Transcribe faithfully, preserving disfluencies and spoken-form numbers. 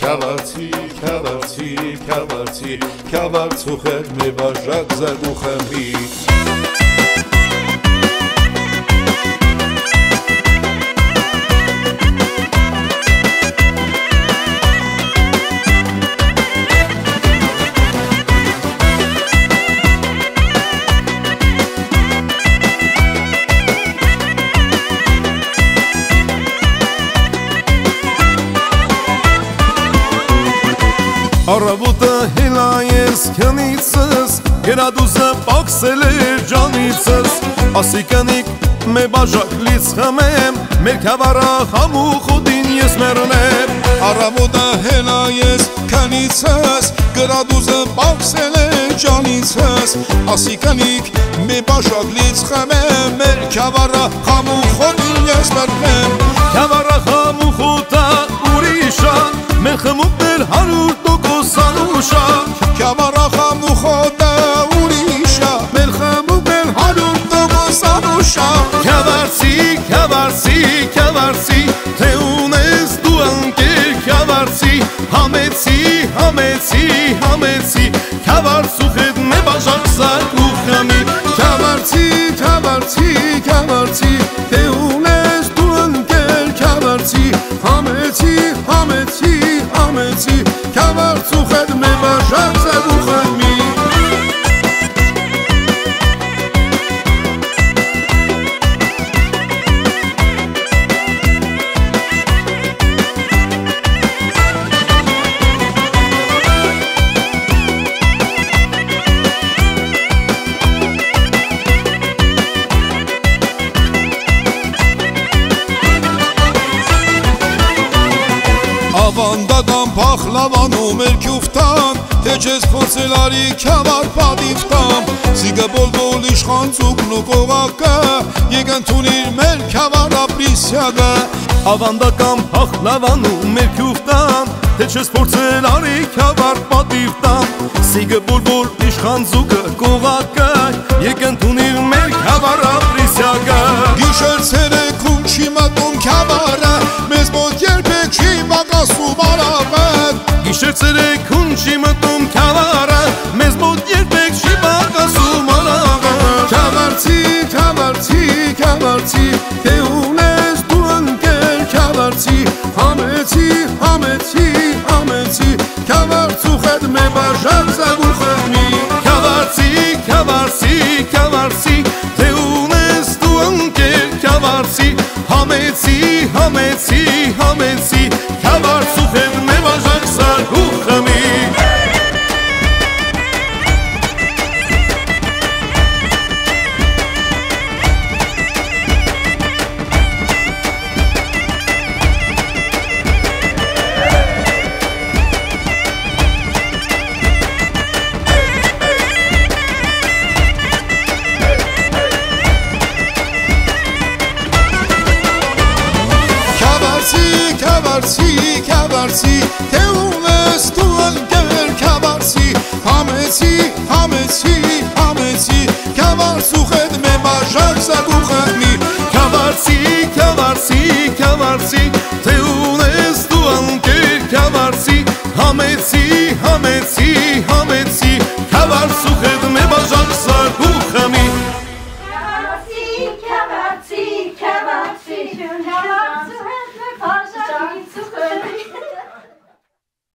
Քավարցի, քավարցի, քավարցի, քավարցուխեր մի բաժակ զարդուխեմի Առավոտը հելա ես քնիցս, գերադուզը պաքսել էր ջանիցս Ասիկանիկ մե բաժակ լից խմեմ, մեր քավարա խամուխ ուդին ես մերնեմ Առավոտը հելա ես քնիցս, գերադուզը պաքսել էր ջանիցս Ասիկանիկ մե բաժակ լից խմեմ, մեր քավարա խամուխ ուդին ես մերնեմ Քավարա խամուխ ուտա ուրիշա, մեր խմուկներ հարուր Sanusha, Kavara khamu khoda urisha, Mel khamu bel halum togo sanusha. Kavarsi, kavarsi, kavarsi, te unes tu anker kavarsi, hametsi, hametsi, hametsi, kavarsu khed me bajak sar ukhami. Kavarsi, kavarsi, kavarsi, te unes tu anker kavarsi, hametsi, hametsi, hametsi. Kavarsu khed me bajak sar ukhami. Ավանդական փախլավանում էր քյուֆտան, թե չես փորձել արի քավար պատիվտամ Զիգը բոլբոլ իշխանցուկն ու կողակը, եկ ընդունիր մեր քավար ապրիսյակը Ավանդական փախլավանում էր քյուֆտան, թե չես փորձել արի քավար պատիվտամ Զիգը բոլբոլ իշխանցուկը կողակը, եկ ընդունիր մեր քավար ապրիսյակը Գիշեր ցերեքում չի մտում քավարը, մեզ մոտ երբեք չի մագասում արավետ Գիշեր ցերեքում չի մտում քավարը, մեզ մոտ երբեք չի մագասում արավետ Քավարցի, քավարցի, քավարցի, թե ունես դու ընկեր քավարցի Համեցի, համեցի, համեցի, քավարցու հետ մե բաժակ զագուխ խմի Քավարցի, քավարցի, քավարցի, թե ունես դու ընկեր քավարցի Համեցի, համեցի, համեցի, քավարցու հետ մե բաժակ զագուխ խմի Քավարցի, քավարցի, թե ունես դու